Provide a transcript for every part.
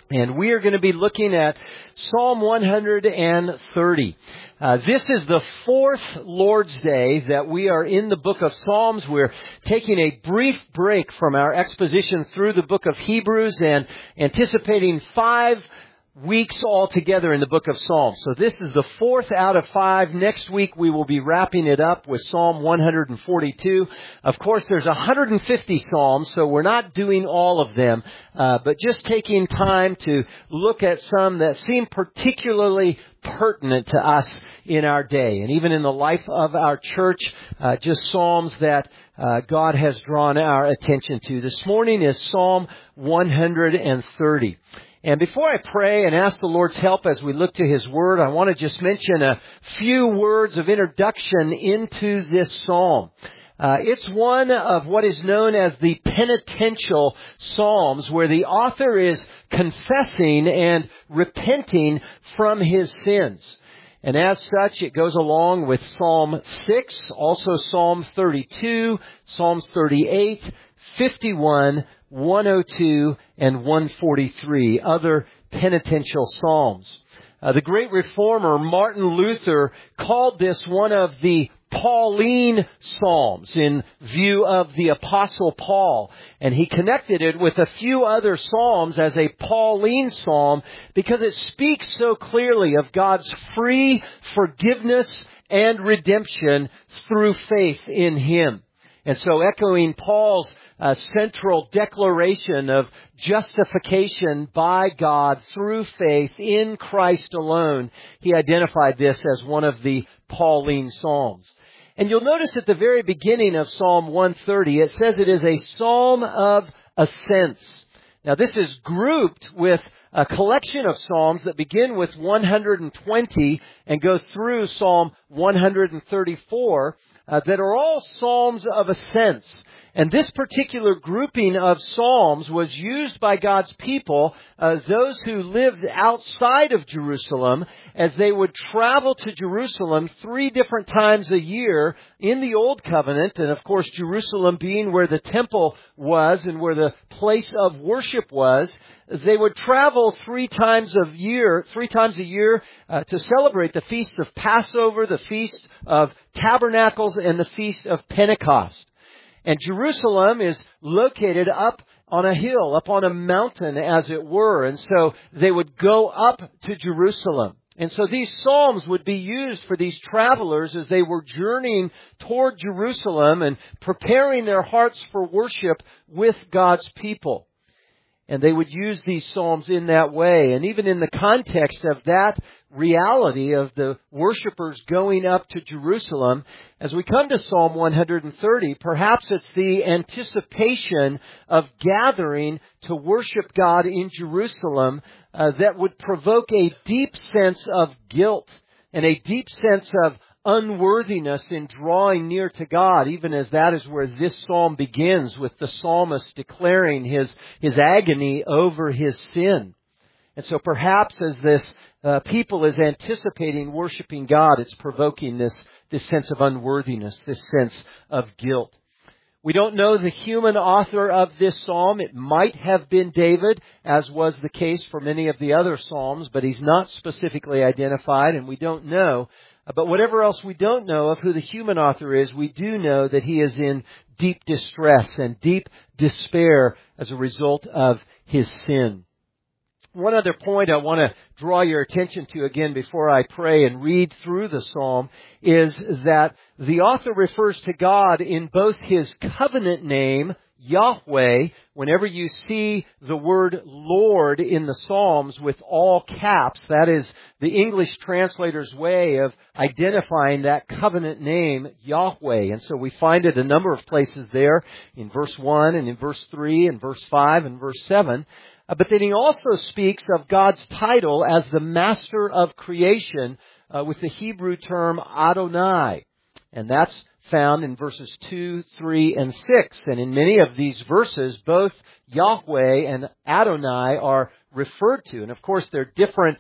And we are going to be looking at Psalm 130. This is the fourth Lord's Day that we are in the book of Psalms. We're taking a brief break from our exposition through the book of Hebrews and anticipating 5 weeks altogether in the book of Psalms. So this is the fourth out of 5. Next week we will be wrapping it up with Psalm 142. Of course, there's 150 Psalms, so we're not doing all of them, but just taking time to look at some that seem particularly pertinent to us in our day. And even in the life of our church, just Psalms that God has drawn our attention to. This morning is Psalm 130. And before I pray and ask the Lord's help as we look to His Word, I want to just mention a few words of introduction into this psalm. It's one of what is known as the penitential psalms, where the author is confessing and repenting from his sins. And as such, it goes along with Psalm 6, also Psalm 32, Psalms 38, 51, 102, and 143, other penitential psalms. The great reformer Martin Luther called this one of the Pauline Psalms in view of the Apostle Paul. And he connected it with a few other psalms as a Pauline psalm because it speaks so clearly of God's free forgiveness and redemption through faith in Him. And so echoing Paul's central declaration of justification by God through faith in Christ alone, he identified this as one of the Pauline Psalms. And you'll notice at the very beginning of Psalm 130, it says it is a psalm of ascents. Now this is grouped with a collection of psalms that begin with 120 and go through Psalm 134 that are all psalms of ascents. And this particular grouping of psalms was used by God's people, those who lived outside of Jerusalem, as they would travel to Jerusalem 3 different times a year in the Old Covenant. And of course, Jerusalem being where the temple was and where the place of worship was, they would travel 3 times a year to celebrate the Feast of Passover, the Feast of Tabernacles, and the Feast of Pentecost. And Jerusalem is located up on a hill, up on a mountain, as it were. And so they would go up to Jerusalem. And so these psalms would be used for these travelers as they were journeying toward Jerusalem and preparing their hearts for worship with God's people. And they would use these psalms in that way. And even in the context of that reality of the worshipers going up to Jerusalem, as we come to Psalm 130, perhaps it's the anticipation of gathering to worship God in Jerusalem that would provoke a deep sense of guilt and a deep sense of unworthiness in drawing near to God, even as that is where this psalm begins, with the psalmist declaring his agony over his sin. And so perhaps as this people is anticipating worshiping God, it's provoking this sense of unworthiness, this sense of guilt. We don't know the human author of this psalm. It might have been David, as was the case for many of the other psalms, but he's not specifically identified, and we don't know. But whatever else we don't know of who the human author is, we do know that he is in deep distress and deep despair as a result of his sin. One other point I want to draw your attention to again before I pray and read through the psalm is that the author refers to God in both His covenant name, Yahweh. Whenever you see the word Lord in the Psalms with all caps, that is the English translator's way of identifying that covenant name, Yahweh. And so we find it a number of places there in verse 1 and in verse 3 and verse 5 and verse 7. But then he also speaks of God's title as the master of creation with the Hebrew term Adonai. And that's found in verses 2, 3, and 6. And in many of these verses, both Yahweh and Adonai are referred to. And of course, they're different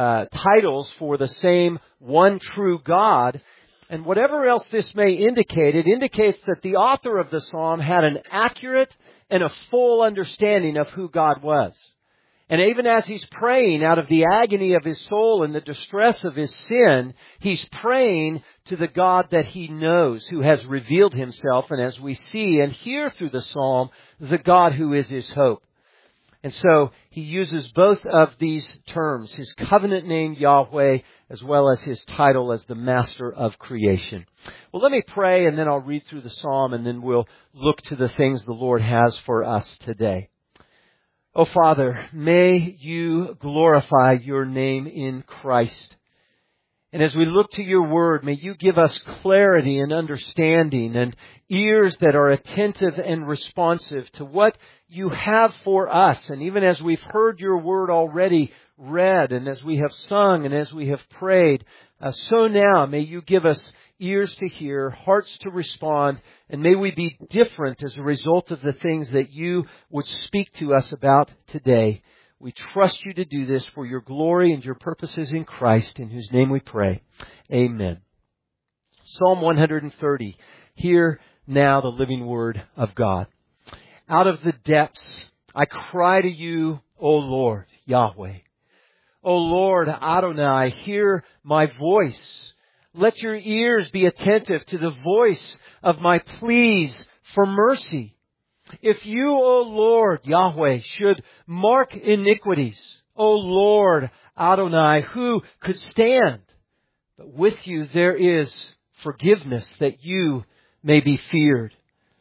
titles for the same one true God. And whatever else this may indicate, it indicates that the author of the psalm had an accurate and a full understanding of who God was. And even as he's praying out of the agony of his soul and the distress of his sin, he's praying to the God that he knows, who has revealed himself, and as we see and hear through the psalm, the God who is his hope. And so he uses both of these terms, his covenant name Yahweh, as well as his title as the master of creation. Well, let me pray, and then I'll read through the psalm, and then we'll look to the things the Lord has for us today. Oh, Father, may you glorify your name in Christ. And as we look to your word, may you give us clarity and understanding and ears that are attentive and responsive to what you have for us. And even as we've heard your word already read, and as we have sung, and as we have prayed, so now may you give us ears to hear, hearts to respond, and may we be different as a result of the things that you would speak to us about today. We trust you to do this for your glory and your purposes in Christ, in whose name we pray. Amen. Psalm 130. Hear now the living word of God. Out of the depths I cry to you, O Lord, Yahweh. O Lord, Adonai, hear my voice. Let your ears be attentive to the voice of my pleas for mercy. If you, O Lord, Yahweh, should mark iniquities, O Lord, Adonai, who could stand? But with you there is forgiveness, that you may be feared.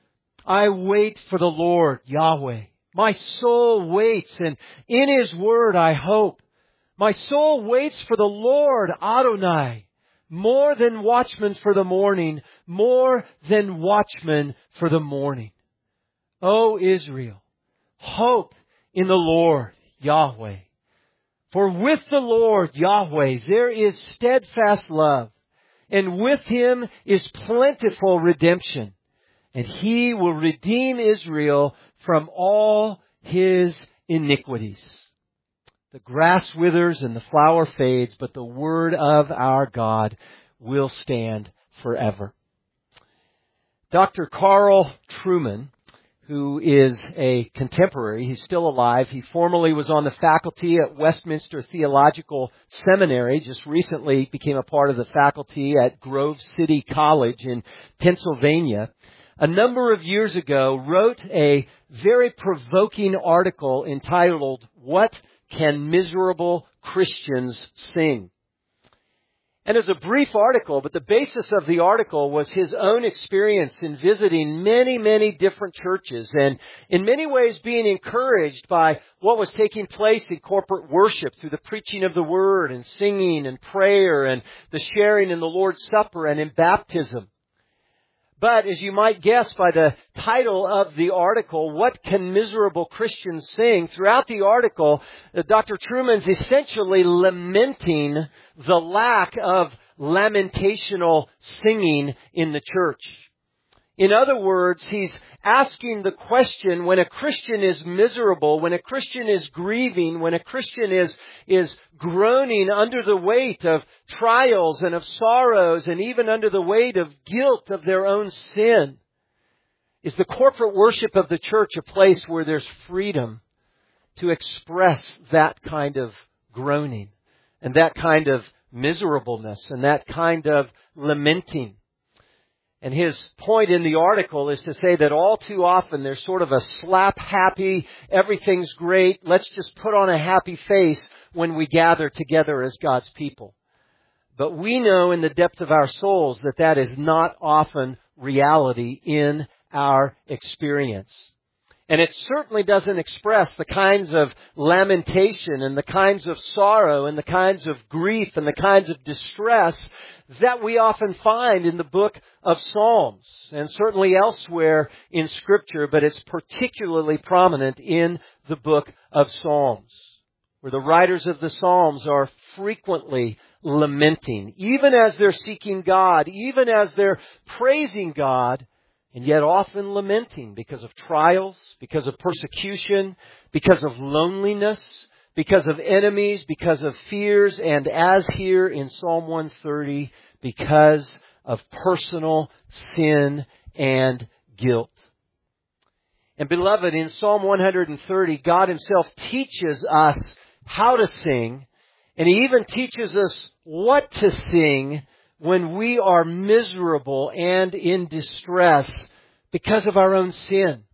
I wait for the Lord, Yahweh. My soul waits, and in his word I hope. My soul waits for the Lord, Adonai. More than watchmen for the morning, more than watchmen for the morning. O Israel, hope in the Lord, Yahweh. For with the Lord, Yahweh, there is steadfast love, and with him is plentiful redemption. And he will redeem Israel from all his iniquities. The grass withers and the flower fades, but the word of our God will stand forever. Dr. Carl Trueman, who is a contemporary, he's still alive. He formerly was on the faculty at Westminster Theological Seminary, just recently became a part of the faculty at Grove City College in Pennsylvania. A number of years ago, wrote a very provoking article entitled, "What Can Miserable Christians Sing?" And it's a brief article, but the basis of the article was his own experience in visiting many, many different churches, and in many ways being encouraged by what was taking place in corporate worship through the preaching of the word and singing and prayer and the sharing in the Lord's Supper and in baptism. But as you might guess by the title of the article, "What Can Miserable Christians Sing?" throughout the article, Dr. Trueman's essentially lamenting the lack of lamentational singing in the church. In other words, he's asking the question, when a Christian is miserable, when a Christian is grieving, when a Christian is groaning under the weight of trials and of sorrows and even under the weight of guilt of their own sin, is the corporate worship of the church a place where there's freedom to express that kind of groaning and that kind of miserableness and that kind of lamenting? And his point in the article is to say that all too often there's sort of a slap happy, everything's great, let's just put on a happy face when we gather together as God's people. But we know in the depth of our souls that that is not often reality in our experience. And it certainly doesn't express the kinds of lamentation and the kinds of sorrow and the kinds of grief and the kinds of distress that we often find in the book of Psalms and certainly elsewhere in Scripture, but it's particularly prominent in the book of Psalms, where the writers of the Psalms are frequently lamenting, even as they're seeking God, even as they're praising God, and yet often lamenting because of trials, because of persecution, because of loneliness, because of enemies, because of fears, and as here in Psalm 130, because of personal sin and guilt. And beloved, in Psalm 130, God Himself teaches us how to sing, and He even teaches us what to sing when we are miserable and in distress because of our own sin.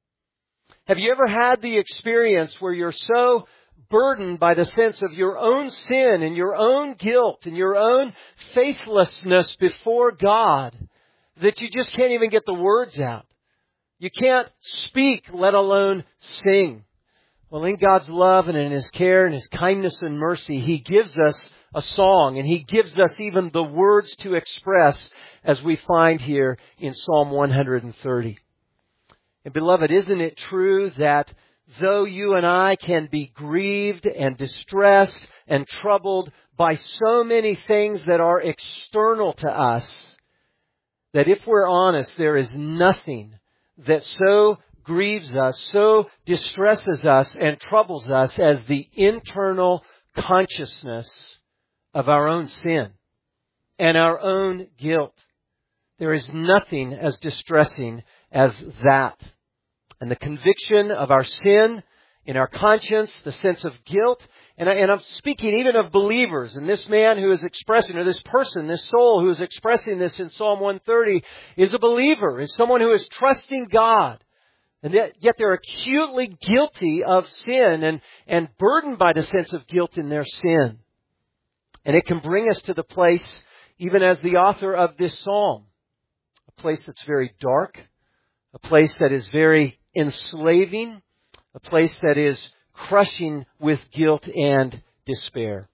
Have you ever had the experience where you're so burdened by the sense of your own sin and your own guilt and your own faithlessness before God that you just can't even get the words out? You can't speak, let alone sing. Well, in God's love and in His care and His kindness and mercy, He gives us a song, and He gives us even the words to express, as we find here in Psalm 130. And beloved, isn't it true that though you and I can be grieved and distressed and troubled by so many things that are external to us, that if we're honest, there is nothing that so grieves us, so distresses us and troubles us as the internal consciousness of our own sin and our own guilt. There is nothing as distressing as that. And the conviction of our sin in our conscience, the sense of guilt, and I'm speaking even of believers. And this man who is expressing, or this person, this soul who is expressing this in Psalm 130 is a believer, is someone who is trusting God. And yet they're acutely guilty of sin and burdened by the sense of guilt in their sin. And it can bring us to the place, even as the author of this psalm, a place that's very dark, a place that is very enslaving, a place that is crushing with guilt and despair.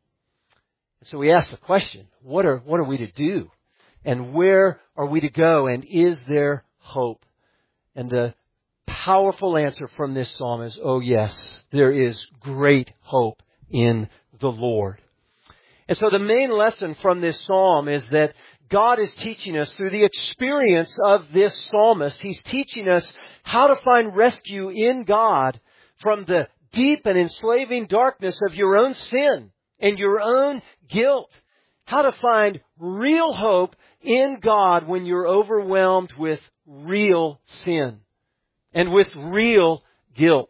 And so we ask the question, what are we to do? And where are we to go? And is there hope? And the powerful answer from this psalm is, oh yes, there is great hope in the Lord. And so the main lesson from this psalm is that God is teaching us through the experience of this psalmist. He's teaching us how to find rescue in God from the deep and enslaving darkness of your own sin and your own guilt. How to find real hope in God when you're overwhelmed with real sin and with real guilt.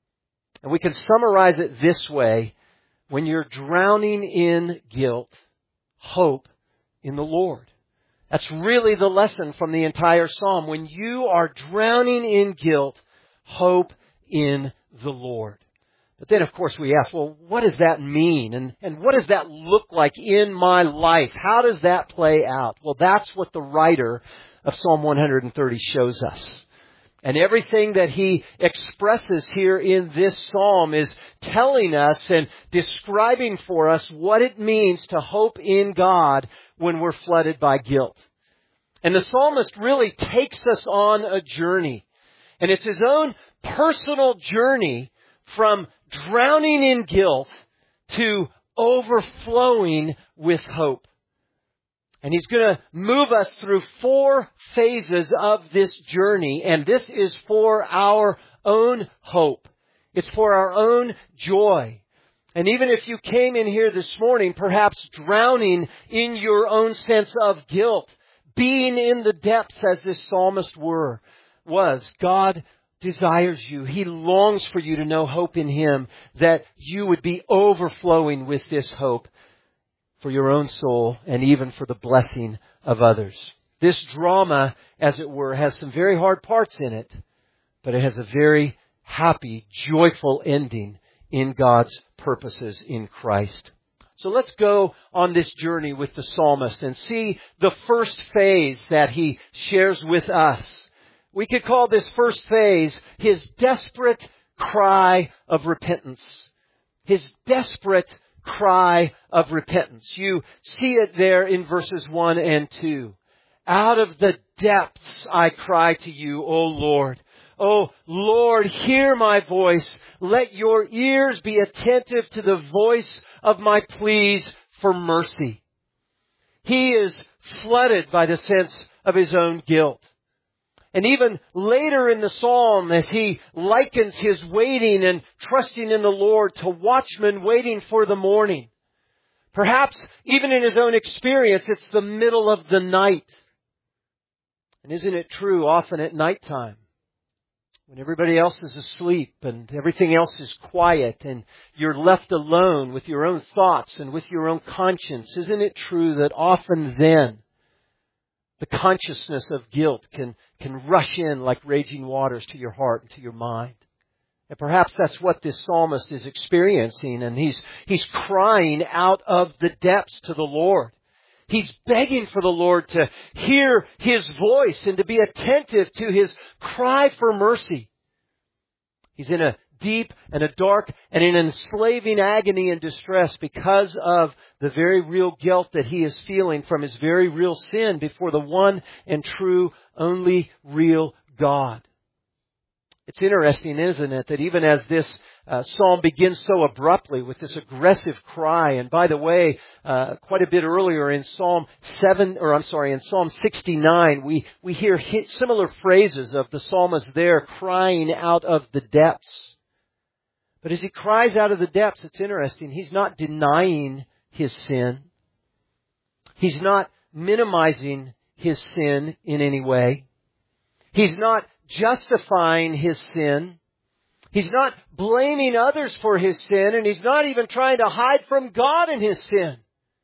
And we can summarize it this way: when you're drowning in guilt, hope in the Lord. That's really the lesson from the entire psalm. When you are drowning in guilt, hope in the Lord. But then, of course, we ask, well, what does that mean? And what does that look like in my life? How does that play out? Well, that's what the writer of Psalm 130 shows us. And everything that he expresses here in this psalm is telling us and describing for us what it means to hope in God when we're flooded by guilt. And the psalmist really takes us on a journey. And it's his own personal journey from drowning in guilt to overflowing with hope. And he's going to move us through 4 phases of this journey. And this is for our own hope. It's for our own joy. And even if you came in here this morning, perhaps drowning in your own sense of guilt, being in the depths as this psalmist was, God desires you. He longs for you to know hope in Him, that you would be overflowing with this hope for your own soul and even for the blessing of others. This drama, as it were, has some very hard parts in it, but it has a very happy, joyful ending in God's purposes in Christ. So let's go on this journey with the psalmist and see the first phase that he shares with us. We could call this first phase his desperate cry of repentance. His desperate cry of repentance. You see it there in verses 1 and 2. Out of the depths I cry to you, O Lord. O Lord, hear my voice. Let your ears be attentive to the voice of my pleas for mercy. He is flooded by the sense of his own guilt. And even later in the psalm, as he likens his waiting and trusting in the Lord to watchmen waiting for the morning. Perhaps even in his own experience, it's the middle of the night. And isn't it true, often at nighttime, When everybody else is asleep and everything else is quiet and you're left alone with your own thoughts and with your own conscience, isn't it true that often then the consciousness of guilt can rush in like raging waters to your heart and to your mind? And perhaps that's what this psalmist is experiencing, and he's crying out of the depths to the Lord. He's begging for the Lord to hear His voice and to be attentive to His cry for mercy. He's in a deep and a dark and an enslaving agony and distress because of the very real guilt that he is feeling from his very real sin before the one and true, only real God. It's interesting, isn't it, that even as this psalm begins so abruptly with this aggressive cry, and by the way, quite a bit earlier in Psalm 69, we hear similar phrases of the psalmist there crying out of the depths. But as he cries out of the depths, it's interesting, he's not denying his sin. He's not minimizing his sin in any way. He's not justifying his sin. He's not blaming others for his sin, and he's not even trying to hide from God in his sin.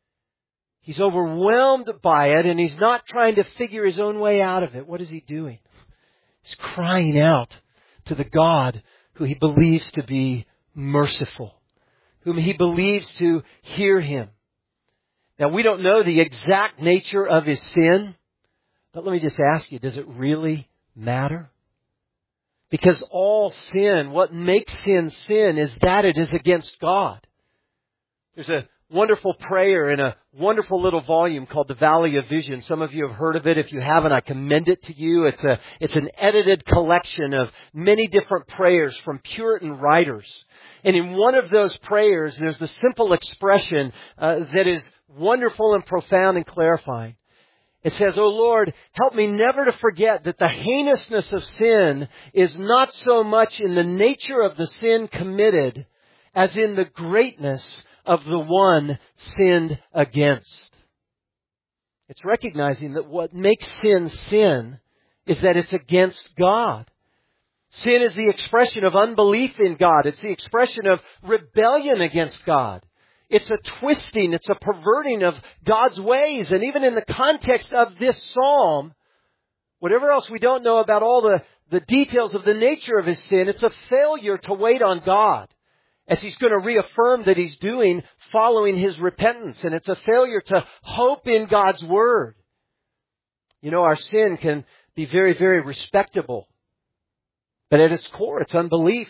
He's overwhelmed by it, and he's not trying to figure his own way out of it. What is he doing? He's crying out to the God who he believes to be merciful, whom he believes to hear him. Now, we don't know the exact nature of his sin, but let me just ask you, does it really matter? Because all sin, what makes sin sin, is that it is against God. There's a wonderful prayer in a wonderful little volume called The Valley of Vision. Some of you have heard of it. If you haven't, I commend it to you. It's an edited collection of many different prayers from Puritan writers. And in one of those prayers, there's the simple expression that is wonderful and profound and clarifying. It says, "O Lord, help me never to forget that the heinousness of sin is not so much in the nature of the sin committed as in the greatness of the one sinned against." It's recognizing that what makes sin sin is that it's against God. Sin is the expression of unbelief in God. It's the expression of rebellion against God. It's a twisting, it's a perverting of God's ways. And even in the context of this psalm, whatever else we don't know about all the details of the nature of his sin, it's a failure to wait on God, as he's going to reaffirm that he's doing following his repentance. And it's a failure to hope in God's word. You know, our sin can be very, very respectable. But at its core, it's unbelief.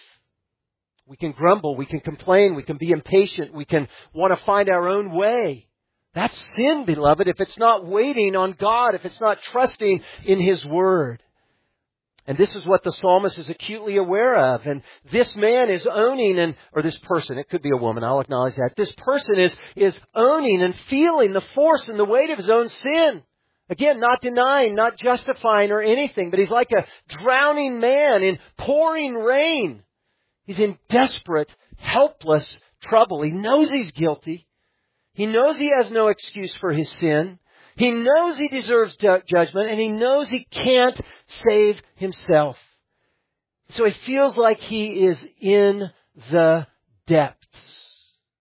We can grumble, we can complain, we can be impatient, we can want to find our own way. That's sin, beloved, if it's not waiting on God, if it's not trusting in His Word. And this is what the psalmist is acutely aware of. And this man is owning, or this person, it could be a woman, I'll acknowledge that. This person is owning and feeling the force and the weight of his own sin. Again, not denying, not justifying or anything, but he's like a drowning man in pouring rain. He's in desperate, helpless trouble. He knows he's guilty. He knows he has no excuse for his sin. He knows he deserves judgment, and he knows he can't save himself. So he feels like he is in the depths.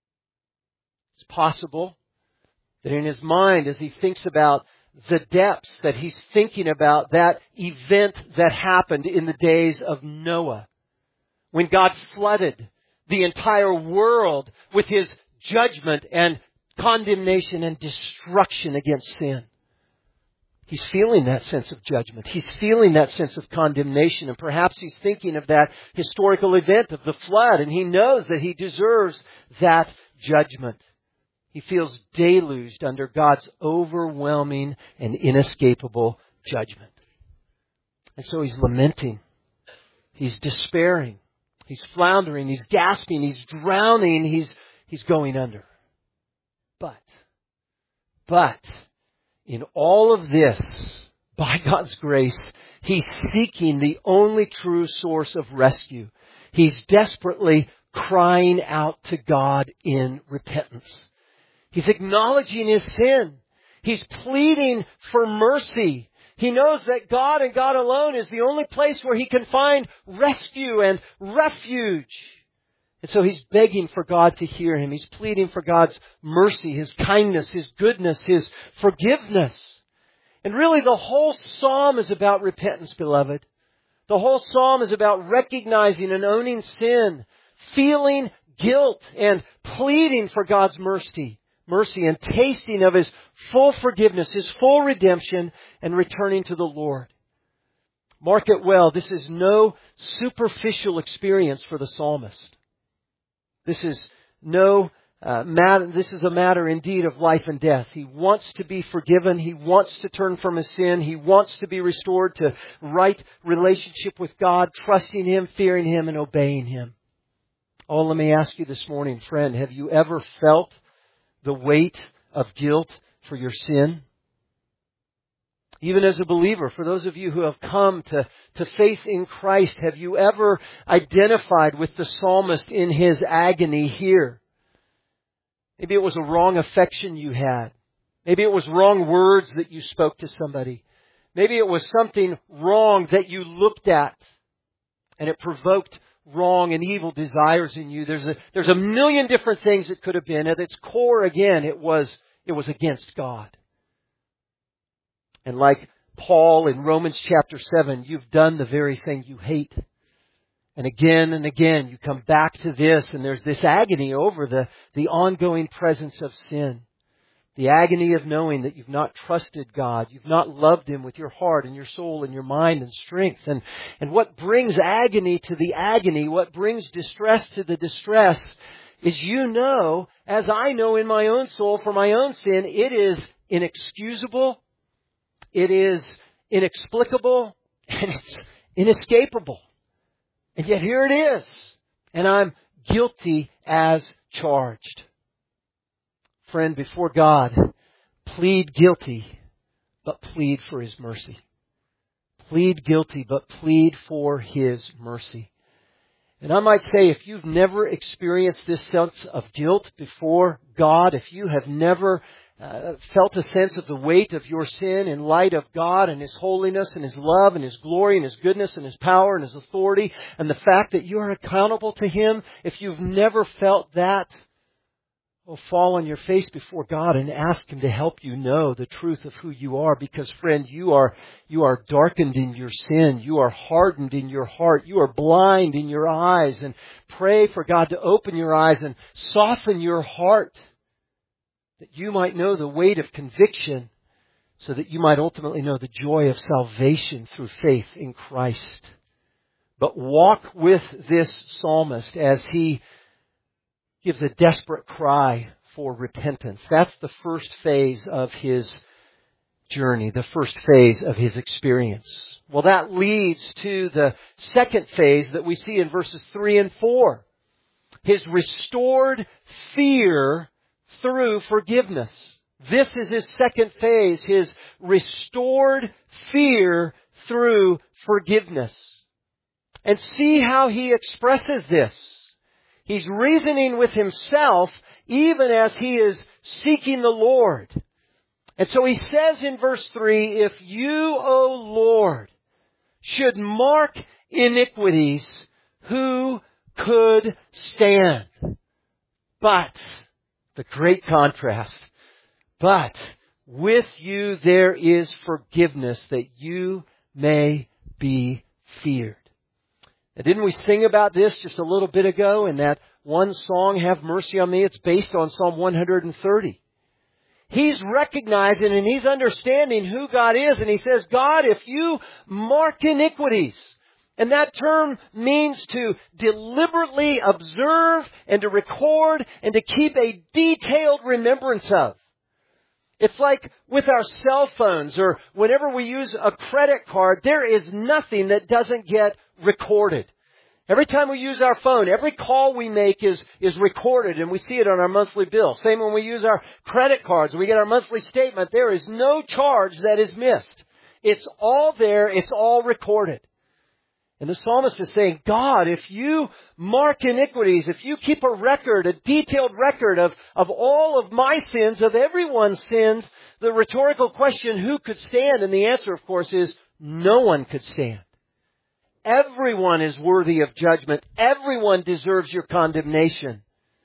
It's possible that in his mind, as he thinks about the depths, that he's thinking about that event that happened in the days of Noah, when God flooded the entire world with His judgment and condemnation and destruction against sin. He's feeling that sense of judgment. He's feeling that sense of condemnation. And perhaps he's thinking of that historical event of the flood, and he knows that he deserves that judgment. He feels deluged under God's overwhelming and inescapable judgment. And so he's lamenting. He's despairing. He's floundering, he's gasping, he's drowning, he's going under. But, in all of this, by God's grace, he's seeking the only true source of rescue. He's desperately crying out to God in repentance. He's acknowledging his sin. He's pleading for mercy. He knows that God and God alone is the only place where he can find rescue and refuge. And so he's begging for God to hear him. He's pleading for God's mercy, His kindness, His goodness, His forgiveness. And really the whole psalm is about repentance, beloved. The whole psalm is about recognizing and owning sin, feeling guilt and pleading for God's mercy and tasting of His full forgiveness, His full redemption, and returning to the Lord. Mark it well, this is no superficial experience for the psalmist. This is a matter indeed of life and death. He wants to be forgiven. He wants to turn from his sin. He wants to be restored to right relationship with God, trusting Him, fearing Him, and obeying Him. Oh, let me ask you this morning, friend, have you ever felt the weight of guilt for your sin? Even as a believer, for those of you who have come to faith in Christ, have you ever identified with the psalmist in his agony here? Maybe it was a wrong affection you had. Maybe it was wrong words that you spoke to somebody. Maybe it was something wrong that you looked at and it provoked wrong and evil desires in you. There's a million different things it could have been. At its core, again, it was against God. And like Paul in Romans chapter 7, you've done the very thing you hate. And again, you come back to this, and there's this agony over the ongoing presence of sin. The agony of knowing that you've not trusted God, you've not loved Him with your heart and your soul and your mind and strength. And what brings agony to the agony, what brings distress to the distress, is as I know in my own soul for my own sin, it is inexcusable, it is inexplicable, and it's inescapable. And yet here it is. And I'm guilty as charged. Friend, before God, plead guilty, but plead for His mercy. Plead guilty, but plead for His mercy. And I might say, if you've never experienced this sense of guilt before God, if you have never felt a sense of the weight of your sin in light of God and His holiness and His love and His glory and His goodness and His power and His authority and the fact that you are accountable to Him, if you've never felt that, fall on your face before God and ask Him to help you know the truth of who you are, because friend, you are darkened in your sin. You are hardened in your heart. You are blind in your eyes, and pray for God to open your eyes and soften your heart, that you might know the weight of conviction, so that you might ultimately know the joy of salvation through faith in Christ. But walk with this psalmist as he gives a desperate cry for repentance. That's the first phase of his journey, the first phase of his experience. Well, that leads to the second phase that we see in verses 3 and 4. His restored fear through forgiveness. This is his second phase, his restored fear through forgiveness. And see how he expresses this. He's reasoning with himself even as he is seeking the Lord. And so he says in verse 3, if you, O Lord, should mark iniquities, who could stand? But, the great contrast, but with you there is forgiveness, that you may be feared. Now, didn't we sing about this just a little bit ago in that one song, Have Mercy on Me? It's based on Psalm 130. He's recognizing and he's understanding who God is, and he says, God, if you mark iniquities, and that term means to deliberately observe and to record and to keep a detailed remembrance of. It's like with our cell phones or whenever we use a credit card, there is nothing that doesn't get recorded. Every time we use our phone, every call we make is recorded, and we see it on our monthly bill. Same when we use our credit cards and we get our monthly statement. There is no charge that is missed. It's all there. It's all recorded. And the psalmist is saying, God, if you mark iniquities, if you keep a record, a detailed record of all of my sins, of everyone's sins, the rhetorical question, who could stand? And the answer, of course, is no one could stand. Everyone is worthy of judgment. Everyone deserves your condemnation.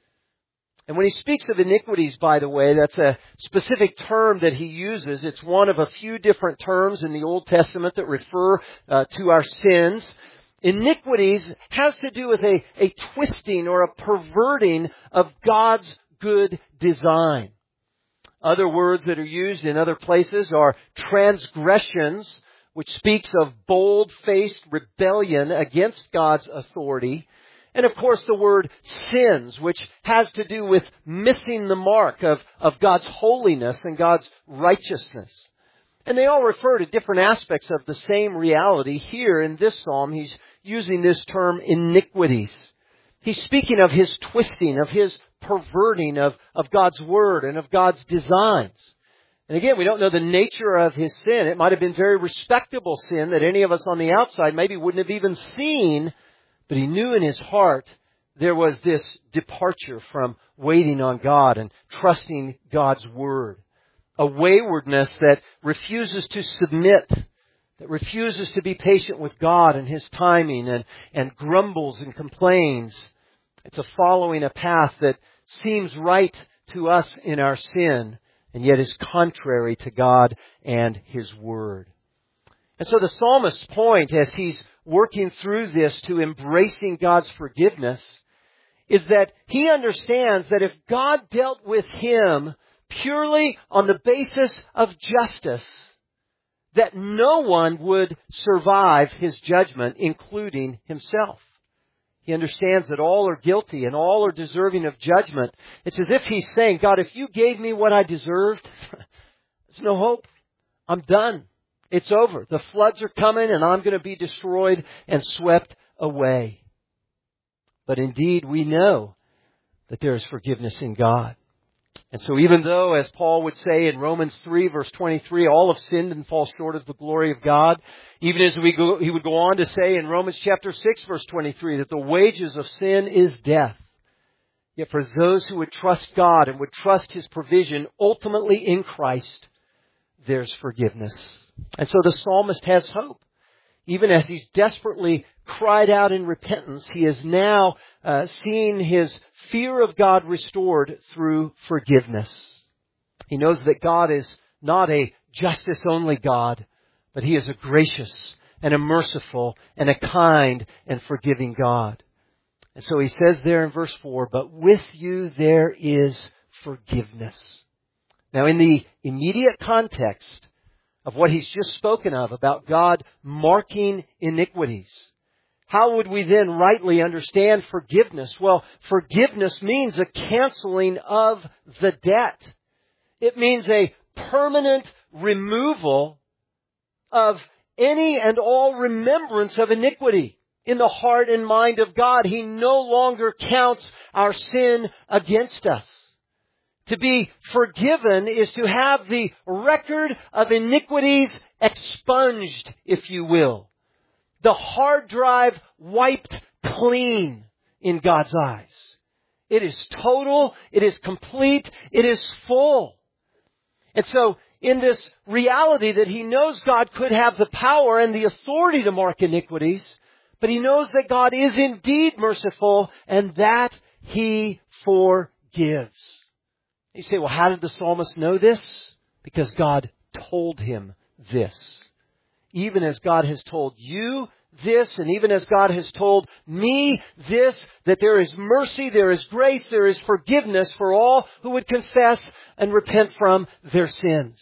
And when he speaks of iniquities, by the way, that's a specific term that he uses. It's one of a few different terms in the Old Testament that refer to our sins. Iniquities has to do with a twisting or a perverting of God's good design. Other words that are used in other places are transgressions, which speaks of bold-faced rebellion against God's authority. And of course the word sins, which has to do with missing the mark of God's holiness and God's righteousness. And they all refer to different aspects of the same reality. Here in this psalm, he's using this term iniquities. He's speaking of his twisting, of his perverting of God's word and of God's designs. And again, we don't know the nature of his sin. It might have been very respectable sin that any of us on the outside maybe wouldn't have even seen. But he knew in his heart there was this departure from waiting on God and trusting God's word. A waywardness that refuses to submit, that refuses to be patient with God and His timing and grumbles and complains. It's a following a path that seems right to us in our sin and yet is contrary to God and His word. And so the psalmist's point as he's working through this to embracing God's forgiveness is that he understands that if God dealt with him purely on the basis of justice, that no one would survive His judgment, including himself. He understands that all are guilty and all are deserving of judgment. It's as if he's saying, God, if you gave me what I deserved, there's no hope. I'm done. It's over. The floods are coming and I'm going to be destroyed and swept away. But indeed, we know that there is forgiveness in God. And so even though, as Paul would say in Romans 3, verse 23, all have sinned and fall short of the glory of God, even as he would go on to say in Romans chapter 6, verse 23, that the wages of sin is death. Yet for those who would trust God and would trust His provision ultimately in Christ, there's forgiveness. And so the psalmist has hope. Even as he's desperately cried out in repentance, he is now seeing his fear of God restored through forgiveness. He knows that God is not a justice-only God, but He is a gracious and a merciful and a kind and forgiving God. And so he says there in verse 4, but with you there is forgiveness. Now in the immediate context of what he's just spoken of about God marking iniquities, how would we then rightly understand forgiveness? Well, forgiveness means a canceling of the debt. It means a permanent removal of any and all remembrance of iniquity in the heart and mind of God. He no longer counts our sin against us. To be forgiven is to have the record of iniquities expunged, if you will. The hard drive wiped clean in God's eyes. It is total, it is complete, it is full. And so, in this reality that he knows God could have the power and the authority to mark iniquities, but he knows that God is indeed merciful and that He forgives. You say, well, how did the psalmist know this? Because God told him this. Even as God has told you this, and even as God has told me this, that there is mercy, there is grace, there is forgiveness for all who would confess and repent from their sins.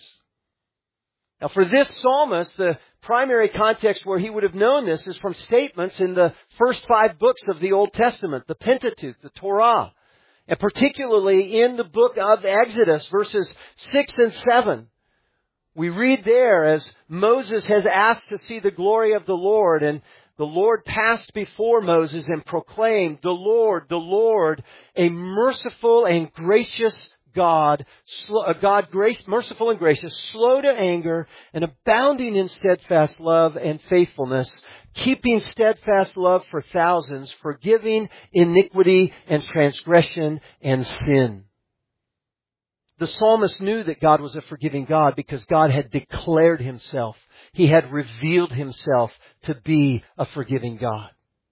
Now for this psalmist, the primary context where he would have known this is from statements in the first 5 books of the Old Testament, the Pentateuch, the Torah. And particularly in the book of Exodus, verses 6 and 7. We read there as Moses has asked to see the glory of the Lord, and the Lord passed before Moses and proclaimed, the Lord, a merciful and gracious God, merciful and gracious, slow to anger, and abounding in steadfast love and faithfulness, keeping steadfast love for thousands, forgiving iniquity and transgression and sin. The psalmist knew that God was a forgiving God because God had declared Himself. He had revealed Himself to be a forgiving God.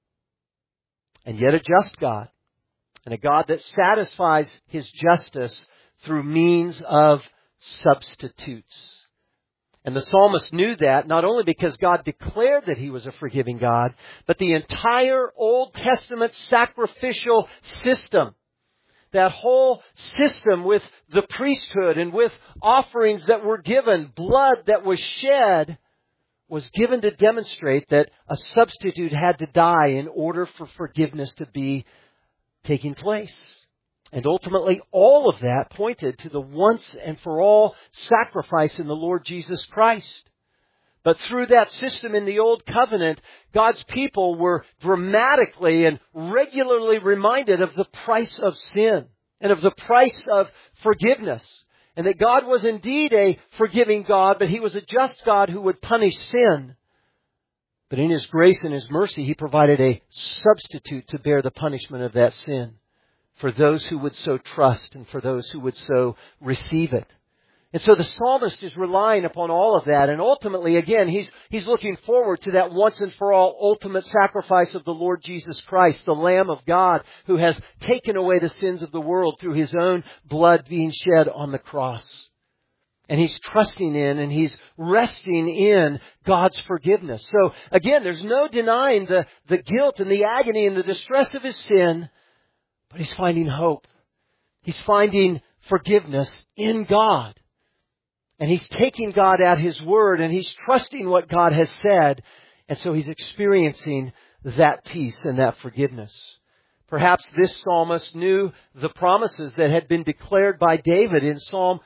And yet a just God. And a God that satisfies His justice through means of substitutes. And the psalmist knew that not only because God declared that He was a forgiving God, but the entire Old Testament sacrificial system, that whole system with the priesthood and with offerings that were given, blood that was shed, was given to demonstrate that a substitute had to die in order for forgiveness to be taking place. And ultimately, all of that pointed to the once and for all sacrifice in the Lord Jesus Christ. But through that system in the Old Covenant, God's people were dramatically and regularly reminded of the price of sin and of the price of forgiveness. And that God was indeed a forgiving God, but He was a just God who would punish sin. But in His grace and His mercy, He provided a substitute to bear the punishment of that sin for those who would so trust and for those who would so receive it. And so the psalmist is relying upon all of that. And ultimately, again, he's looking forward to that once and for all ultimate sacrifice of the Lord Jesus Christ, the Lamb of God, who has taken away the sins of the world through His own blood being shed on the cross. And he's trusting in and he's resting in God's forgiveness. So again, there's no denying the guilt and the agony and the distress of his sin, but he's finding hope. He's finding forgiveness in God. And he's taking God at His word and he's trusting what God has said. And so he's experiencing that peace and that forgiveness. Perhaps this psalmist knew the promises that had been declared by David in Psalm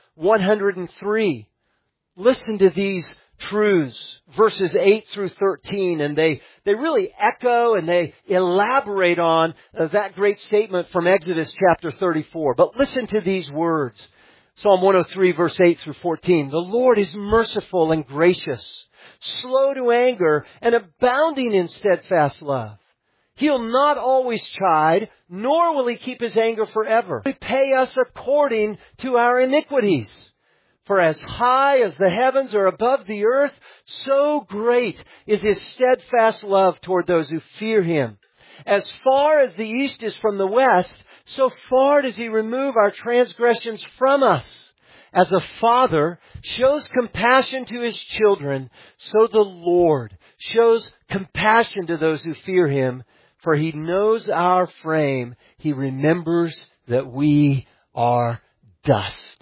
103. Listen to these truths, verses 8 through 13, and they really echo and they elaborate on that great statement from Exodus chapter 34. But listen to these words. Psalm 103, verse 8 through 14. The Lord is merciful and gracious, slow to anger, and abounding in steadfast love. He'll not always chide, nor will He keep His anger forever. He pay us according to our iniquities. For as high as the heavens are above the earth, so great is His steadfast love toward those who fear Him. As far as the east is from the west, so far does He remove our transgressions from us. As a father shows compassion to his children, so the Lord shows compassion to those who fear Him. For He knows our frame. He remembers that we are dust.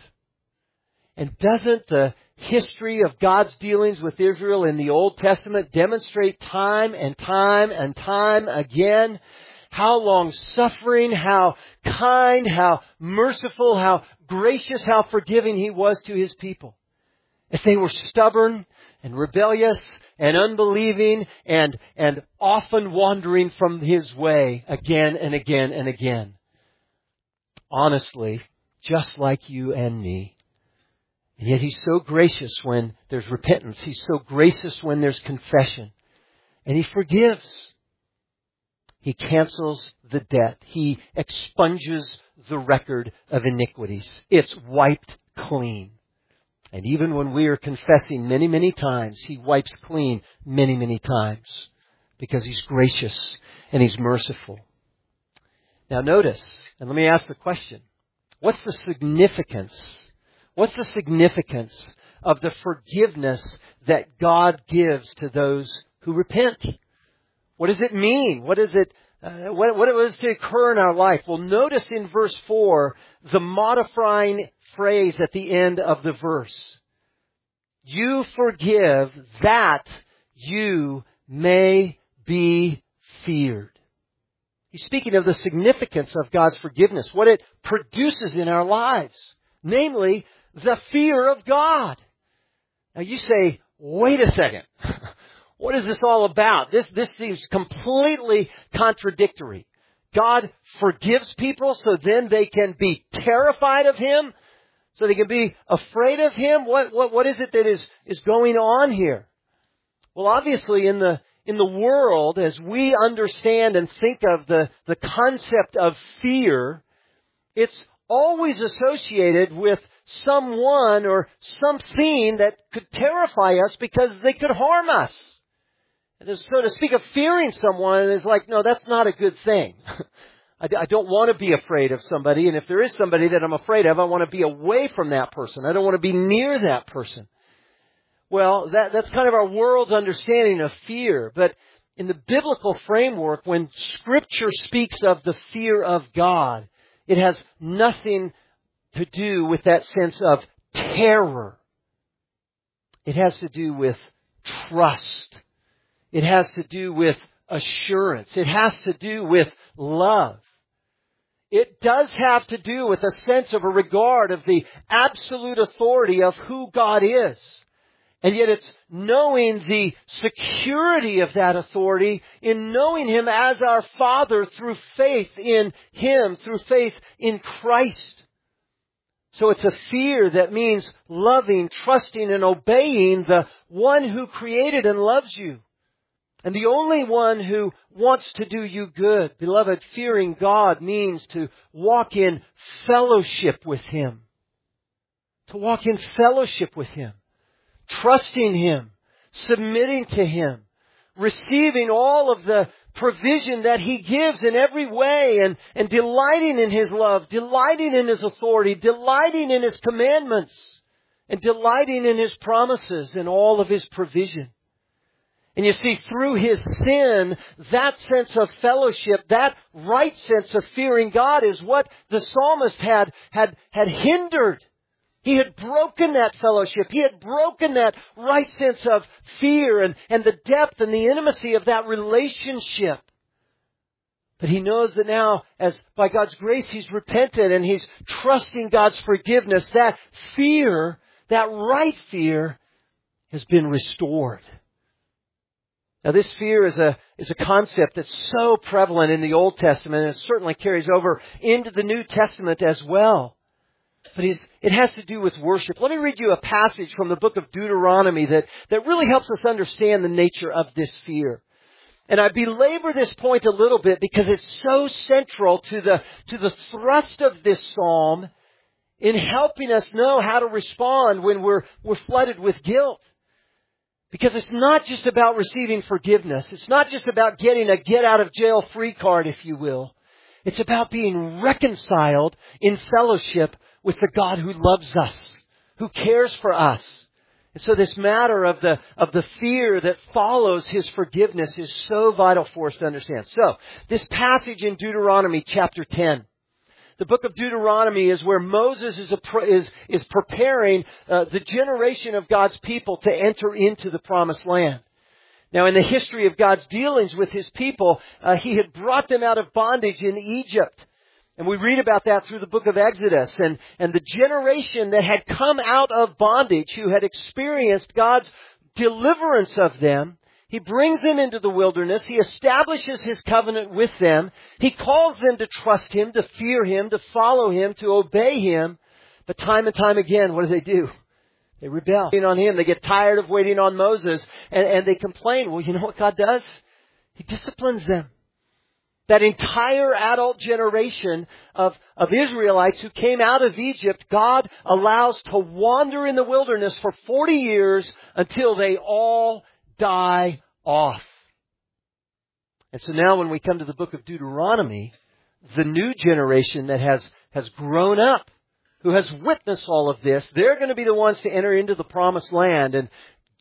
And doesn't the history of God's dealings with Israel in the Old Testament demonstrate time and time and time again how long-suffering, how kind, how merciful, how gracious, how forgiving He was to His people? If they were stubborn and rebellious and unbelieving and often wandering from His way again and again and again. Honestly, just like you and me. And yet He's so gracious when there's repentance. He's so gracious when there's confession. And He forgives. He cancels the debt. He expunges the record of iniquities. It's wiped clean. And even when we are confessing many, many times, He wipes clean many, many times. Because He's gracious and He's merciful. Now notice, and let me ask the question. What's the significance? What's the significance of the forgiveness that God gives to those who repent? What does it mean? What is it to occur in our life? Well, notice in verse 4, the modifying phrase at the end of the verse. You forgive that you may be feared. He's speaking of the significance of God's forgiveness, what it produces in our lives, namely the fear of God. Now you say, wait a second. What is this all about? This seems completely contradictory. God forgives people so then they can be terrified of Him? So they can be afraid of Him? What is it that is going on here? Well, obviously in the world, as we understand and think of the concept of fear, it's always associated with someone or something that could terrify us because they could harm us. And so to speak of fearing someone is like, no, that's not a good thing. I don't want to be afraid of somebody, and if there is somebody that I'm afraid of, I want to be away from that person. I don't want to be near that person. Well, that's kind of our world's understanding of fear. But in the biblical framework, when Scripture speaks of the fear of God, it has nothing to do with that sense of terror. It has to do with trust. It has to do with assurance. It has to do with love. It does have to do with a sense of a regard of the absolute authority of who God is. And yet it's knowing the security of that authority in knowing Him as our Father through faith in Him, through faith in Christ. So it's a fear that means loving, trusting, and obeying the one who created and loves you. And the only one who wants to do you good. Beloved, fearing God means to walk in fellowship with Him. To walk in fellowship with Him. Trusting Him, submitting to Him, receiving all of the provision that He gives in every way, and delighting in His love, delighting in His authority, delighting in His commandments, and delighting in His promises and all of His provision. And you see, through his sin, that sense of fellowship, that right sense of fearing God is what the psalmist had hindered. He had broken that fellowship. He had broken that right sense of fear and the depth and the intimacy of that relationship. But he knows that now, as by God's grace, he's repented and he's trusting God's forgiveness. That fear, that right fear, has been restored. Now this fear is a concept that's so prevalent in the Old Testament, and it certainly carries over into the New Testament as well. But it has to do with worship. Let me read you a passage from the book of Deuteronomy that really helps us understand the nature of this fear. And I belabor this point a little bit because it's so central to the thrust of this psalm in helping us know how to respond when we're flooded with guilt. Because it's not just about receiving forgiveness. It's not just about getting a get-out-of-jail-free card, if you will. It's about being reconciled in fellowship with the God who loves us, who cares for us. And so this matter of the fear that follows His forgiveness is so vital for us to understand. So, this passage in Deuteronomy chapter 10. The book of Deuteronomy is where Moses is preparing the generation of God's people to enter into the promised land. Now, in the history of God's dealings with His people, He had brought them out of bondage in Egypt. And we read about that through the book of Exodus. And the generation that had come out of bondage, who had experienced God's deliverance of them, He brings them into the wilderness. He establishes His covenant with them. He calls them to trust Him, to fear Him, to follow Him, to obey Him. But time and time again, what do? They rebel on Him. They get tired of waiting on Moses, and they complain. Well, you know what God does? He disciplines them. That entire adult generation of Israelites who came out of Egypt, God allows to wander in the wilderness for 40 years until they all die off. And so now when we come to the book of Deuteronomy, the new generation that has grown up, who has witnessed all of this, they're going to be the ones to enter into the promised land. And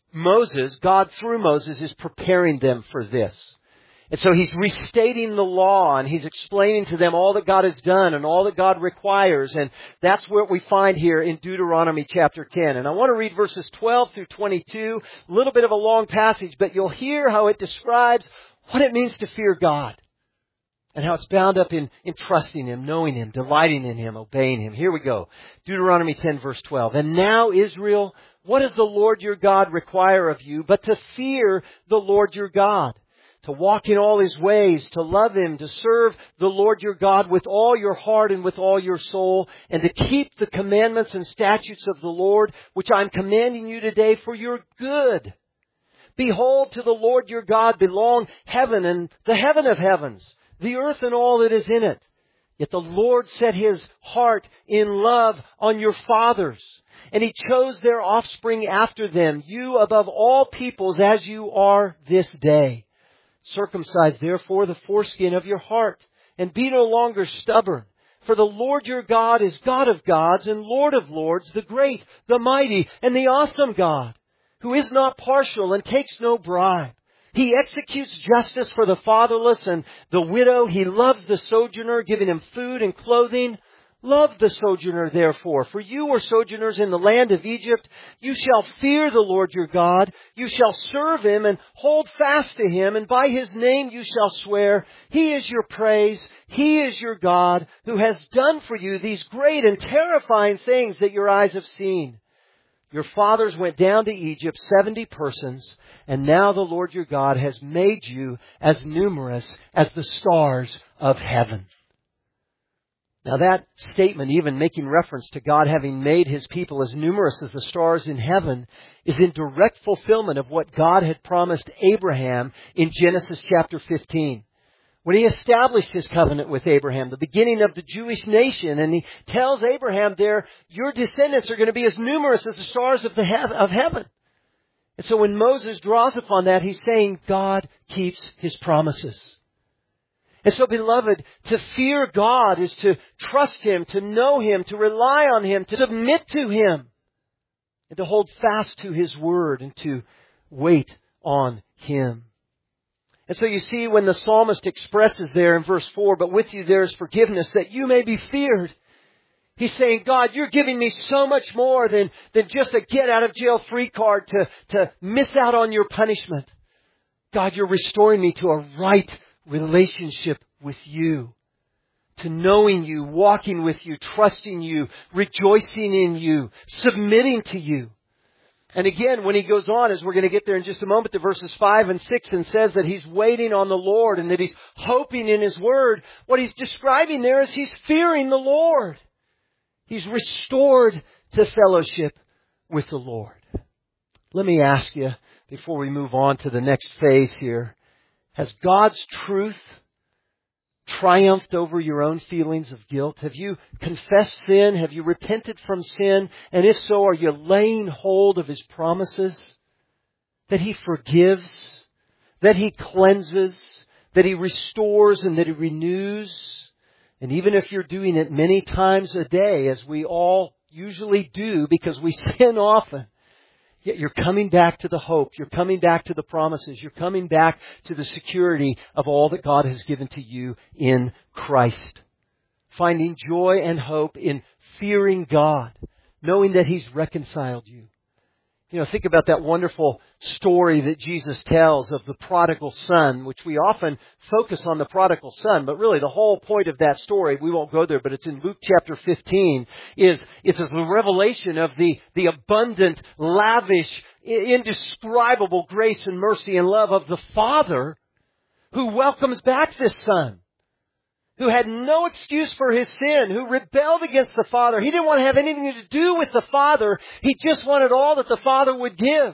God through Moses is preparing them for this. And so He's restating the law, and He's explaining to them all that God has done and all that God requires. And that's what we find here in Deuteronomy chapter 10. And I want to read verses 12 through 22, a little bit of a long passage, but you'll hear how it describes what it means to fear God and how it's bound up in trusting Him, knowing Him, delighting in Him, obeying Him. Here we go. Deuteronomy 10 verse 12. And now, Israel, what does the Lord your God require of you but to fear the Lord your God? to walk in all His ways, to love Him, to serve the Lord your God with all your heart and with all your soul, and to keep the commandments and statutes of the Lord, which I'm commanding you today for your good. Behold, to the Lord your God belong heaven and the heaven of heavens, the earth and all that is in it. Yet the Lord set His heart in love on your fathers, and He chose their offspring after them, you above all peoples as you are this day. Circumcise therefore the foreskin of your heart, and be no longer stubborn. For the Lord your God is God of gods and Lord of lords, the great, the mighty, and the awesome God, who is not partial and takes no bribe. He executes justice for the fatherless and the widow. He loves the sojourner, giving him food and clothing. Love the sojourner, therefore, for you were sojourners in the land of Egypt. You shall fear the Lord your God. You shall serve Him and hold fast to Him, and by His name you shall swear. He is your praise. He is your God, who has done for you these great and terrifying things that your eyes have seen. Your fathers went down to Egypt, 70 persons, and now the Lord your God has made you as numerous as the stars of heaven. Now that statement, even making reference to God having made His people as numerous as the stars in heaven, is in direct fulfillment of what God had promised Abraham in Genesis chapter 15. When He established His covenant with Abraham, the beginning of the Jewish nation, and He tells Abraham there, your descendants are going to be as numerous as the stars of heaven. And so when Moses draws upon that, he's saying God keeps His promises. And so, beloved, to fear God is to trust Him, to know Him, to rely on Him, to submit to Him, and to hold fast to His word and to wait on Him. And so you see when the psalmist expresses there in verse 4, but with you there is forgiveness that you may be feared. He's saying, God, you're giving me so much more than just a get out of jail free card to miss out on your punishment. God, you're restoring me to a right relationship with you, to knowing you, walking with you, trusting you, rejoicing in you, submitting to you. And again, when he goes on, as we're going to get there in just a moment, to verses 5 and 6, and says that he's waiting on the Lord and that he's hoping in His Word, what he's describing there is he's fearing the Lord. He's restored to fellowship with the Lord. Let me ask you, before we move on to the next phase here, has God's truth triumphed over your own feelings of guilt? Have you confessed sin? Have you repented from sin? And if so, are you laying hold of His promises? That He forgives, that He cleanses, that He restores, and that He renews. And even if you're doing it many times a day, as we all usually do because we sin often, yet you're coming back to the hope. You're coming back to the promises. You're coming back to the security of all that God has given to you in Christ. Finding joy and hope in fearing God, knowing that He's reconciled you. You know, think about that wonderful story that Jesus tells of the prodigal son, which we often focus on the prodigal son, but really the whole point of that story, we won't go there, but it's in Luke chapter 15, it's a revelation of the abundant, lavish, indescribable grace and mercy and love of the Father who welcomes back this son, who had no excuse for his sin, who rebelled against the Father. He didn't want to have anything to do with the Father. He just wanted all that the Father would give.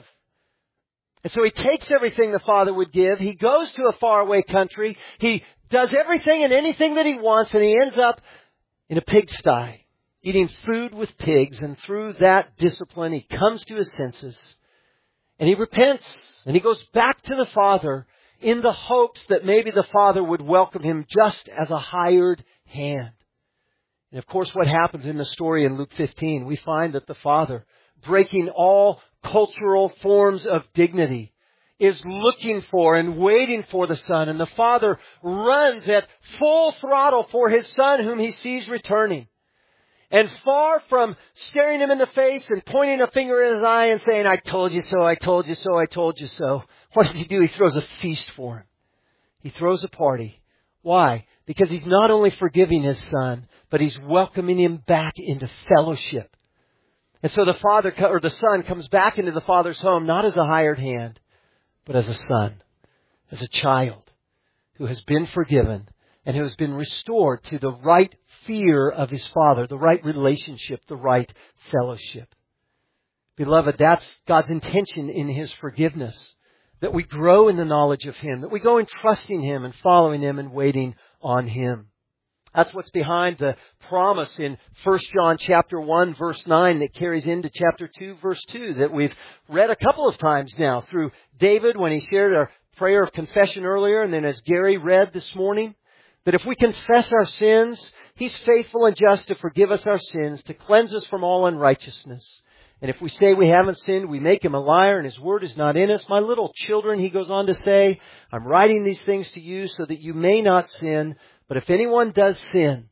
And so he takes everything the Father would give. He goes to a faraway country. He does everything and anything that he wants, and he ends up in a pigsty, eating food with pigs. And through that discipline, he comes to his senses, and he repents, and he goes back to the Father, in the hopes that maybe the Father would welcome him just as a hired hand. And of course, what happens in the story in Luke 15, we find that the Father, breaking all cultural forms of dignity, is looking for and waiting for the Son. And the Father runs at full throttle for His Son whom He sees returning. And far from staring him in the face and pointing a finger in his eye and saying, I told you so, I told you so, I told you so. What does He do? He throws a feast for him. He throws a party. Why? Because He's not only forgiving His Son, but He's welcoming him back into fellowship. And so the Son comes back into the Father's home, not as a hired hand, but as a son. as a child who has been forgiven and who has been restored to the right fear of his Father, the right relationship, the right fellowship. Beloved, that's God's intention in His forgiveness, that we grow in the knowledge of Him, that we go in trusting Him and following Him and waiting on Him. That's what's behind the promise in 1 John chapter 1 verse 9 that carries into chapter 2 verse 2 that we've read a couple of times now through David when he shared our prayer of confession earlier, and then as Gary read this morning, that if we confess our sins, He's faithful and just to forgive us our sins, to cleanse us from all unrighteousness. And if we say we haven't sinned, we make Him a liar and His word is not in us. My little children, he goes on to say, I'm writing these things to you so that you may not sin. But if anyone does sin,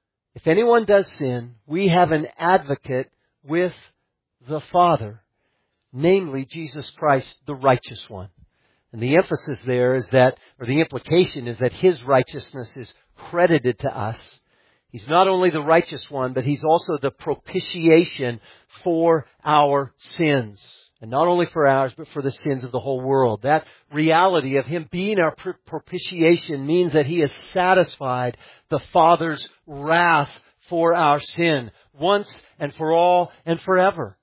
we have an advocate with the Father, namely Jesus Christ, the righteous one. And the emphasis there is that, or the implication is that His righteousness is credited to us. He's not only the righteous one, but He's also the propitiation for our sins. And not only for ours, but for the sins of the whole world. That reality of Him being our propitiation means that He has satisfied the Father's wrath for our sin once and for all and forever.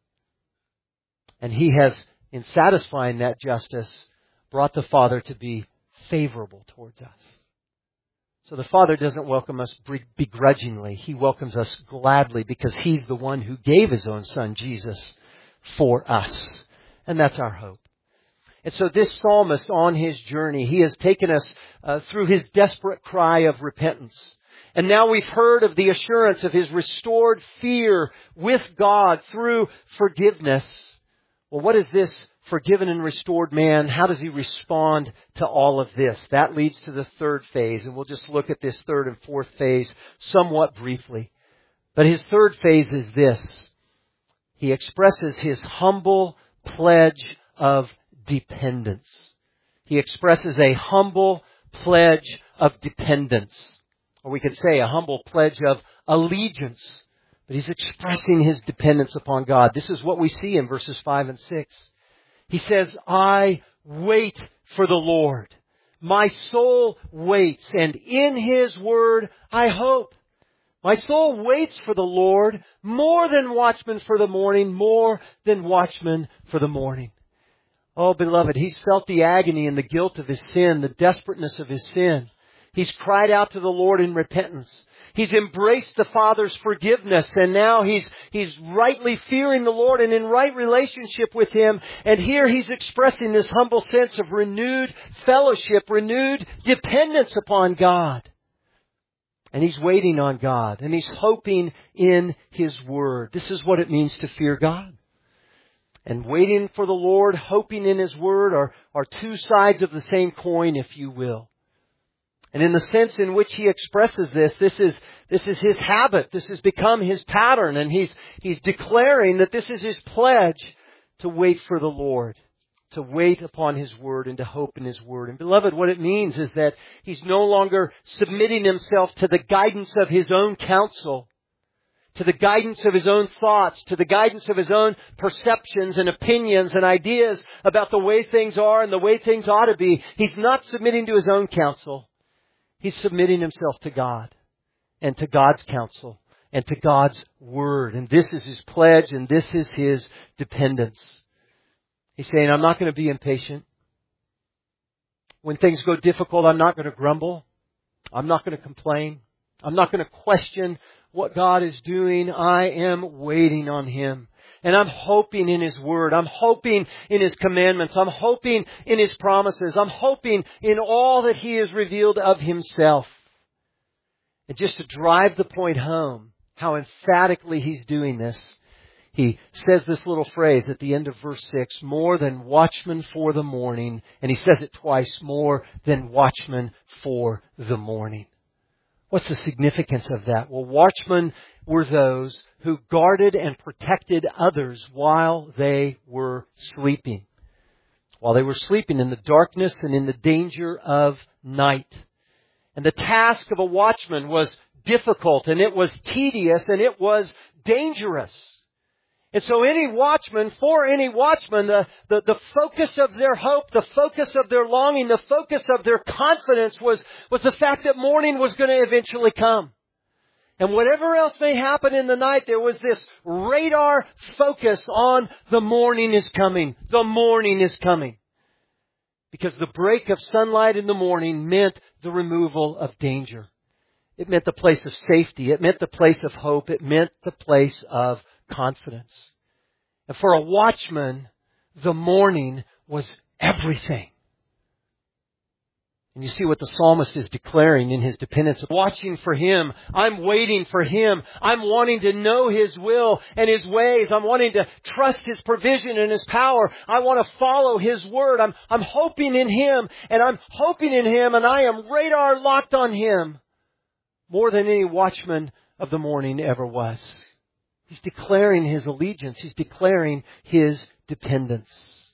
And He has, in satisfying that justice, brought the Father to be favorable towards us. So the Father doesn't welcome us begrudgingly. He welcomes us gladly because He's the one who gave His own Son, Jesus, for us. And that's our hope. And so this psalmist on his journey, he has taken us through his desperate cry of repentance. And now we've heard of the assurance of his restored fear with God through forgiveness. Well, what is this forgiven and restored man? How does he respond to all of this? That leads to the third phase. And we'll just look at this third and fourth phase somewhat briefly. But his third phase is this. He expresses his humble pledge of dependence. He expresses a humble pledge of dependence. Or we could say a humble pledge of allegiance. But he's expressing his dependence upon God. This is what we see in verses 5 and 6. He says, I wait for the Lord. My soul waits, and in His word I hope. My soul waits for the Lord more than watchmen for the morning, more than watchmen for the morning. Oh, beloved, he's felt the agony and the guilt of his sin, the desperateness of his sin. He's cried out to the Lord in repentance. He's embraced the Father's forgiveness, and now he's rightly fearing the Lord and in right relationship with Him. And here he's expressing this humble sense of renewed fellowship, renewed dependence upon God. And he's waiting on God, and he's hoping in His Word. This is what it means to fear God. And waiting for the Lord, hoping in His Word are two sides of the same coin, if you will. And in the sense in which he expresses this is his habit. This has become his pattern. And he's declaring that this is his pledge to wait for the Lord, to wait upon His Word and to hope in His Word. And beloved, what it means is that he's no longer submitting himself to the guidance of his own counsel, to the guidance of his own thoughts, to the guidance of his own perceptions and opinions and ideas about the way things are and the way things ought to be. He's not submitting to his own counsel. He's submitting himself to God and to God's counsel and to God's Word. And this is his pledge and this is his dependence. He's saying, I'm not going to be impatient. When things go difficult, I'm not going to grumble. I'm not going to complain. I'm not going to question what God is doing. I am waiting on Him. And I'm hoping in His Word. I'm hoping in His commandments. I'm hoping in His promises. I'm hoping in all that He has revealed of Himself. And just to drive the point home, how emphatically He's doing this, he says this little phrase at the end of verse 6, more than watchmen for the morning. And he says it twice, more than watchmen for the morning. What's the significance of that? Well, watchmen were those who guarded and protected others while they were sleeping. While they were sleeping in the darkness and in the danger of night. And the task of a watchman was difficult and it was tedious and it was dangerous. And so for any watchman, the focus of their hope, the focus of their longing, the focus of their confidence was the fact that morning was going to eventually come. And whatever else may happen in the night, there was this radar focus on the morning is coming. The morning is coming. Because the break of sunlight in the morning meant the removal of danger. It meant the place of safety. It meant the place of hope. It meant the place of confidence. And for a watchman, the morning was everything. And you see what the psalmist is declaring in his dependence. Watching for Him. I'm waiting for Him. I'm wanting to know His will and His ways. I'm wanting to trust His provision and His power. I want to follow His word. I'm hoping in Him, and I'm hoping in Him, and I am radar locked on Him more than any watchman of the morning ever was. He's declaring his allegiance. He's declaring his dependence.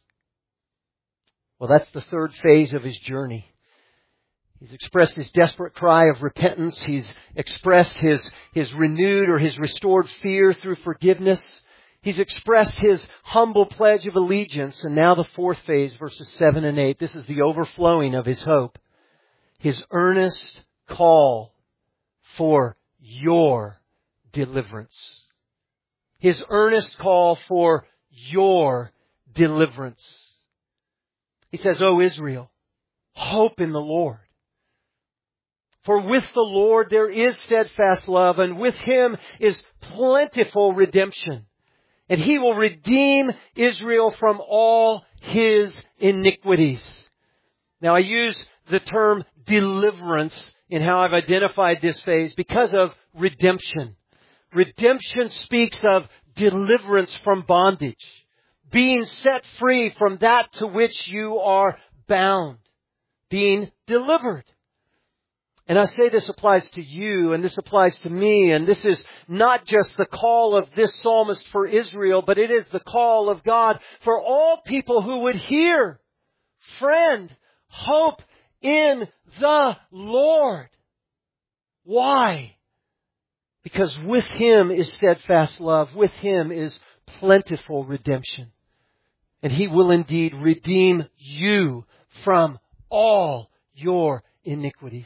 Well, that's the third phase of his journey. He's expressed his desperate cry of repentance. He's expressed his renewed or his restored fear through forgiveness. He's expressed his humble pledge of allegiance. And now the fourth phase, verses 7 and 8. This is the overflowing of his hope. His earnest call for your deliverance. His earnest call for your deliverance. He says, O Israel, hope in the Lord. For with the Lord there is steadfast love, and with Him is plentiful redemption. And He will redeem Israel from all his iniquities. Now I use the term deliverance in how I've identified this phase because of redemption. Redemption speaks of deliverance from bondage. Being set free from that to which you are bound. Being delivered. And I say this applies to you, and this applies to me, and this is not just the call of this psalmist for Israel, but it is the call of God for all people who would hear. Friend, hope in the Lord. Why? Because with Him is steadfast love. With Him is plentiful redemption. And He will indeed redeem you from all your iniquities.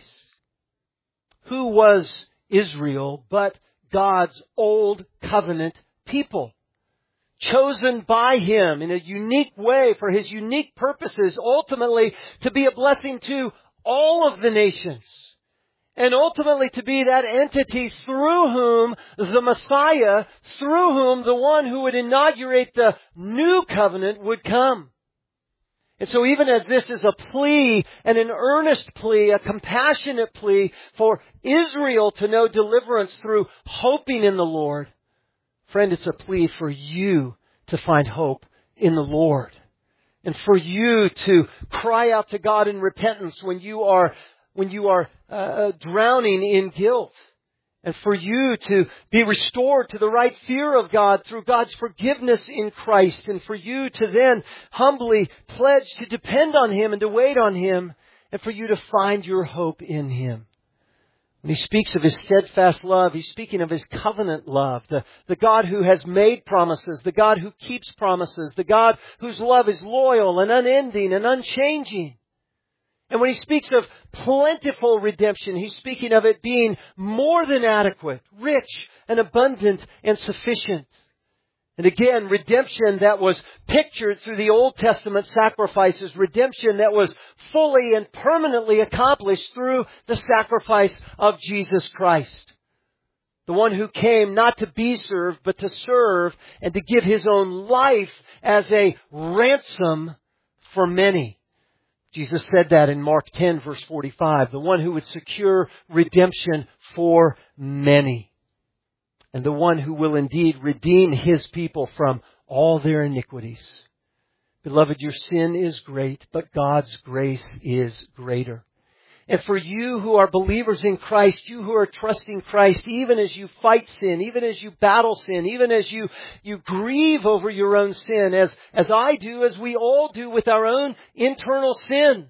Who was Israel but God's old covenant people? Chosen by Him in a unique way for His unique purposes, ultimately to be a blessing to all of the nations. And ultimately to be that entity through whom the Messiah, through whom the one who would inaugurate the new covenant would come. And so even as this is a plea and an earnest plea, a compassionate plea for Israel to know deliverance through hoping in the Lord, friend, it's a plea for you to find hope in the Lord. And for you to cry out to God in repentance when you are drowning in guilt. And for you to be restored to the right fear of God through God's forgiveness in Christ. And for you to then humbly pledge to depend on Him and to wait on Him. And for you to find your hope in Him. When He speaks of His steadfast love, He's speaking of His covenant love. The God who has made promises. The God who keeps promises. The God whose love is loyal and unending and unchanging. And when He speaks of plentiful redemption, He's speaking of it being more than adequate, rich and abundant and sufficient. And again, redemption that was pictured through the Old Testament sacrifices, redemption that was fully and permanently accomplished through the sacrifice of Jesus Christ. The one who came not to be served, but to serve and to give His own life as a ransom for many. Jesus said that in Mark 10, verse 45. The one who would secure redemption for many. And the one who will indeed redeem His people from all their iniquities. Beloved, your sin is great, but God's grace is greater. And for you who are believers in Christ, you who are trusting Christ, even as you fight sin, even as you battle sin, even as you grieve over your own sin, as I do, as we all do with our own internal sin,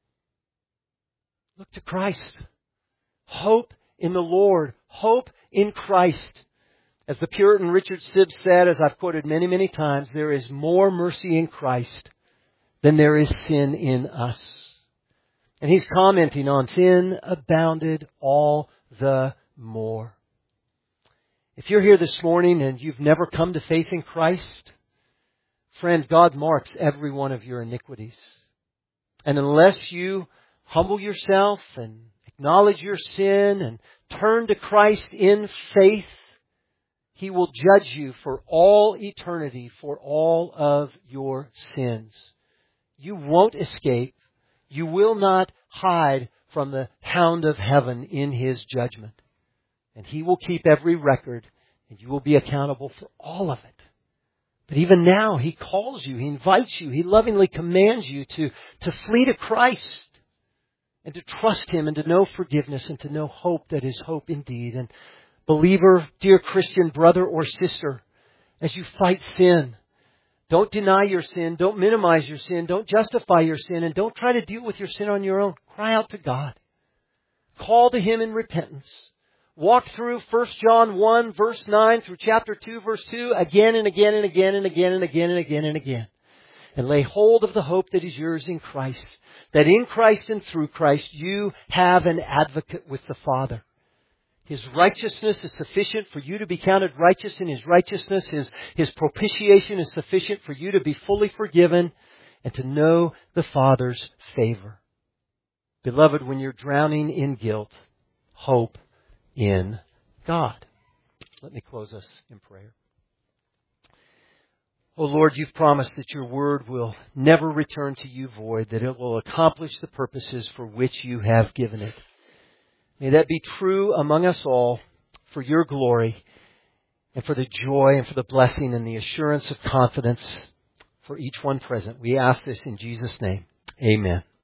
look to Christ. Hope in the Lord. Hope in Christ. As the Puritan Richard Sibbes said, as I've quoted many, many times, there is more mercy in Christ than there is sin in us. And he's commenting on sin abounded all the more. If you're here this morning and you've never come to faith in Christ, friend, God marks every one of your iniquities. And unless you humble yourself and acknowledge your sin and turn to Christ in faith, He will judge you for all eternity for all of your sins. You won't escape. You will not hide from the hound of heaven in His judgment. And He will keep every record, and you will be accountable for all of it. But even now, He calls you, He invites you, He lovingly commands you to flee to Christ and to trust Him and to know forgiveness and to know hope that is hope indeed. And believer, dear Christian brother or sister, as you fight sin, don't deny your sin, don't minimize your sin, don't justify your sin, and don't try to deal with your sin on your own. Cry out to God. Call to Him in repentance. Walk through 1 John 1 verse 9 through chapter 2 verse 2 again and again and again and again and again and again and again. And lay hold of the hope that is yours in Christ. That in Christ and through Christ you have an advocate with the Father. His righteousness is sufficient for you to be counted righteous in His righteousness. His propitiation is sufficient for you to be fully forgiven and to know the Father's favor. Beloved, when you're drowning in guilt, hope in God. Let me close us in prayer. Oh Lord, You've promised that Your word will never return to You void, that it will accomplish the purposes for which You have given it. May that be true among us all for Your glory and for the joy and for the blessing and the assurance of confidence for each one present. We ask this in Jesus' name. Amen.